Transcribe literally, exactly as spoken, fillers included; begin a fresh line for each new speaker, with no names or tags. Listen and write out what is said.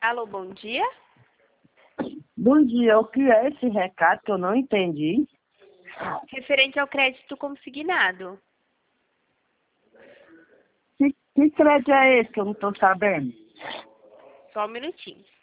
Alô, bom dia.
Bom dia, o que é esse recado que eu não entendi?
Referente ao crédito consignado.
Que, que crédito é esse que eu não estou sabendo?
Só um minutinho.